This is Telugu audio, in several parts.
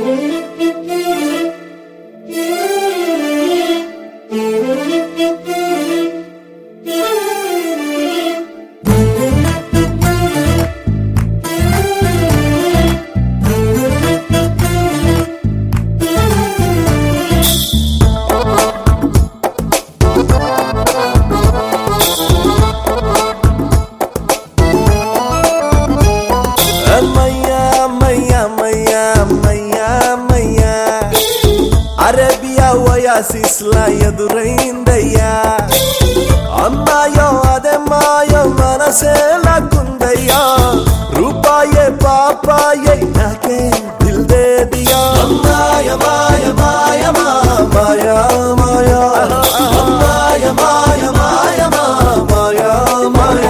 అరేబియా ఓయాసిస్ లా ఎదురైందయ్యా అమ్మాయో అదే మాయో మనసే లాక్కుందయ్యా రూపాయే పాపాయే నాకే దిల్ దే దియా మాయ మాయ మాయ మాయ మాయ మాయ మాయ మాయ మాయ మాయ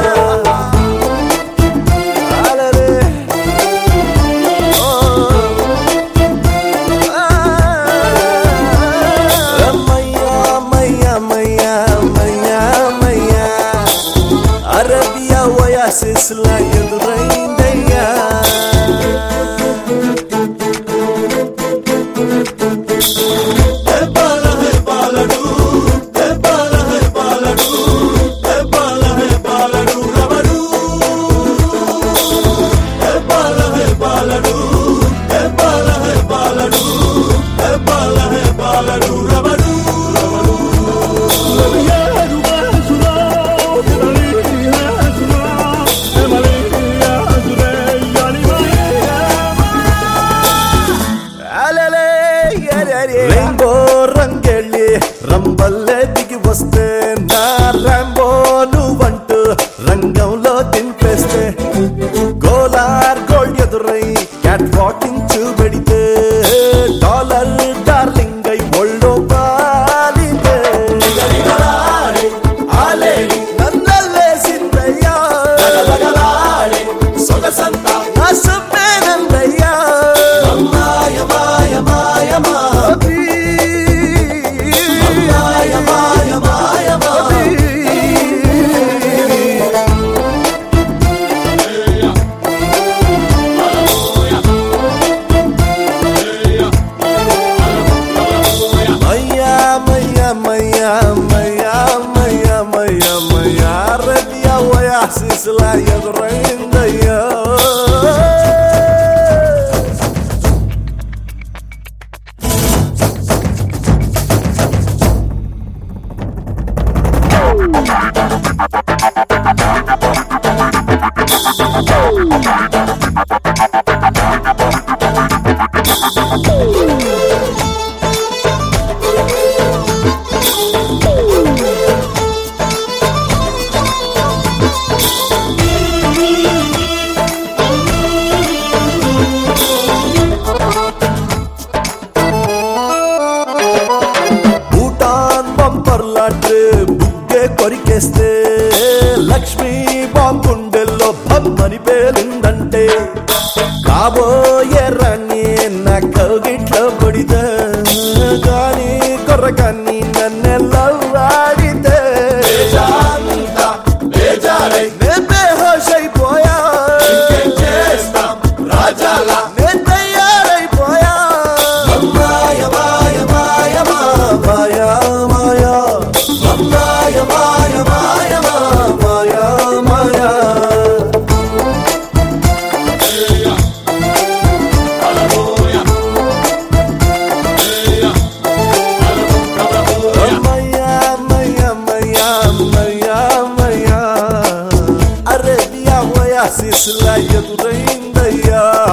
అరేబియా ఓయాసిస్ లా ఎదురైందయ్యా రెయిన్బో రంగెళ్ళి రంబల్లే దిగి వస్తే నా రాంబో నువ్వంటూ రంగంలో దింపేస్తే గోలార్ గోల్డ్ ఎదురై క్యాట్ వాకింగ్ చూపెడితే డాలర్ డార్లింగ్ అయి ఒళ్ళో పాలితే నన్నల్లేసిందయ్యా సొగసంతా నా సుబ్బేనందయ్యా మాయ మాయ మాయ అరేబియా ఓయాసిస్ లా ఎదురైందయ్యా బుగ్గే కొరికేస్తే లక్ష్మీ బాంబుండెల్లో బొమ్మని పేలిందంటే కాబోయే రాణి నా కౌగిట్లో పడితే కానీ కొర్రకాన్ని నన్నెల్లవాడితే బేహోషైపోయా రాజాలా నేను తయారైపోయా మాయ మాయ మాయ మాయ మాయ మాయ మాయ మాయ మాయ మాయ అరేబియా ఓయాసిస్ లా ఎదురైందయ్యా